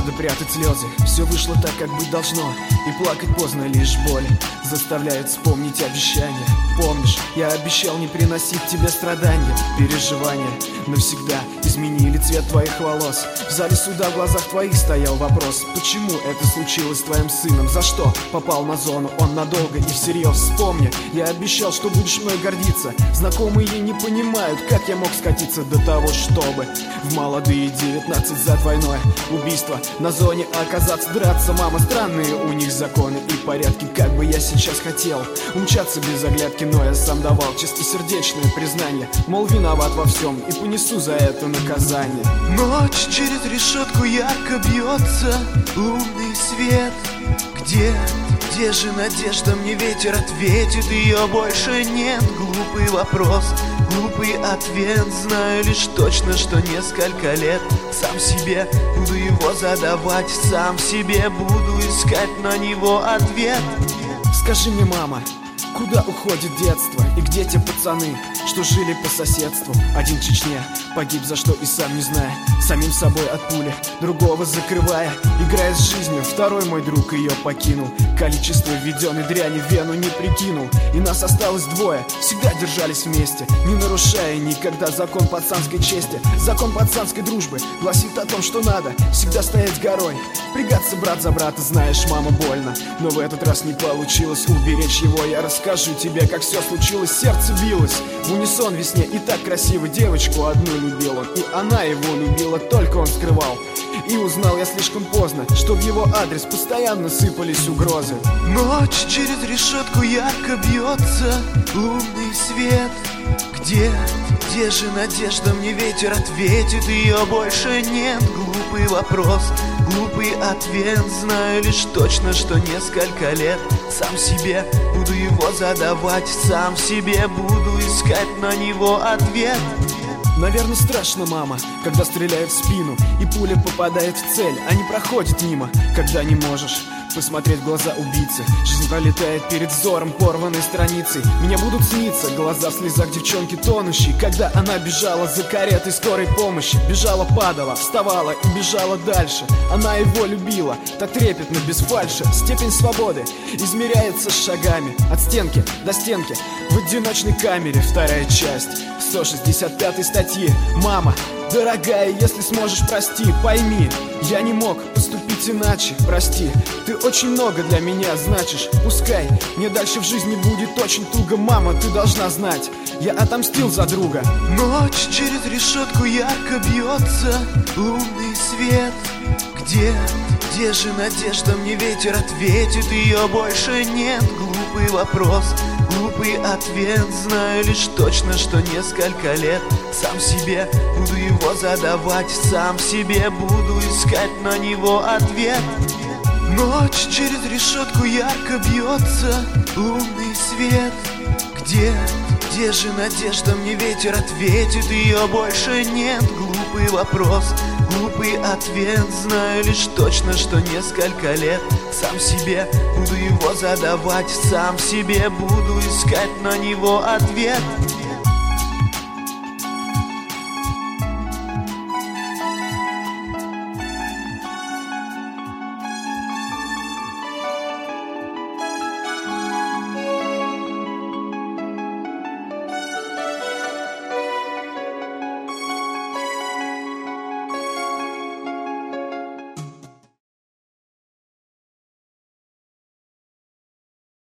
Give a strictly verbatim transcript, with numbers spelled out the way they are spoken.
надо прятать слезы. Все вышло так, как быть должно, и плакать поздно, лишь боль заставляет вспомнить обещания. Помнишь, я обещал не приносить тебе страдания. Переживания навсегда изменили цвет твоих волос. В зале суда в глазах твоих стоял вопрос: почему это случилось с твоим сыном? За что попал на зону он надолго и всерьез? Вспомни, я обещал, что будешь мной гордиться. Знакомые не понимают, как я мог скатиться до того, чтобы в молодые девятнадцать за двойное убийство на зоне оказаться, драться. Мама, странные у них законы и порядки. Как бы я сейчас хотел умчаться без оглядки, но я сам давал чистосердечное признание, мол, виноват во всем и понесу за это наказание. Ночь через решетку ярко бьется лунный свет. Где, где же надежда? Мне ветер ответит, ее больше нет. Глупый вопрос, глупый ответ. Знаю лишь точно, что несколько лет сам себе буду его задавать, сам себе буду искать на него ответ. Скажи мне, мама, куда уходит детство? И где те пацаны, что жили по соседству? Один в Чечне погиб, за что и сам не зная, самим собой от пули, другого закрывая, играя с жизнью. Второй мой друг ее покинул, количество введенной дряни в вену не прикинул. И нас осталось двое, всегда держались вместе, не нарушая никогда закон пацанской чести. Закон пацанской дружбы гласит о том, что надо всегда стоять горой, впрягаться брат за брата. Знаешь, мама, больно, но в этот раз не получилось уберечь его. Я расскажу тебе, как все случилось. Сердце билось в унисон весне, и так красиво девочку одну любил он, и она его любила, только он скрывал. И узнал я слишком поздно, что в его адрес постоянно сыпались угрозы. Ночь через решетку ярко бьется лунный свет. Где, где же надежда? Мне ветер ответит, ее больше нет. Глупый вопрос, глупый ответ. Знаю лишь точно, что несколько лет сам себе буду его задавать, сам себе буду искать на него ответ. Наверное, страшно, мама, когда стреляют в спину и пуля попадает в цель, а не проходит мимо, когда не можешь посмотреть в глаза убийцы. Жизнь пролетает перед взором порванной страницей. Мне будут сниться глаза в слезах девчонки тонущей, когда она бежала за каретой скорой помощи. Бежала, падала, вставала и бежала дальше. Она его любила, так трепетно, без фальши. Степень свободы измеряется шагами от стенки до стенки в одиночной камере. Вторая часть сто шестьдесят пятой статьи. Мама, дорогая, если сможешь, прости, пойми, я не мог поступить иначе, прости. Ты очень много для меня значишь, пускай мне дальше в жизни будет очень туго. Мама, ты должна знать, я отомстил за друга. Ночь через решетку ярко бьется лунный свет. Где, где же надежда? Мне ветер ответит, ее больше нет. Глупый вопрос, глупый ответ. Знаю лишь точно, что несколько лет сам себе буду его задавать, сам себе буду искать на него ответ. Ночь через решетку ярко бьется лунный свет. Где, где же надежда? Мне ветер ответит, ее больше нет. Глупый вопрос, глупый ответ. Знаю лишь точно, что несколько лет сам себе буду его задавать, сам себе буду искать на него ответ.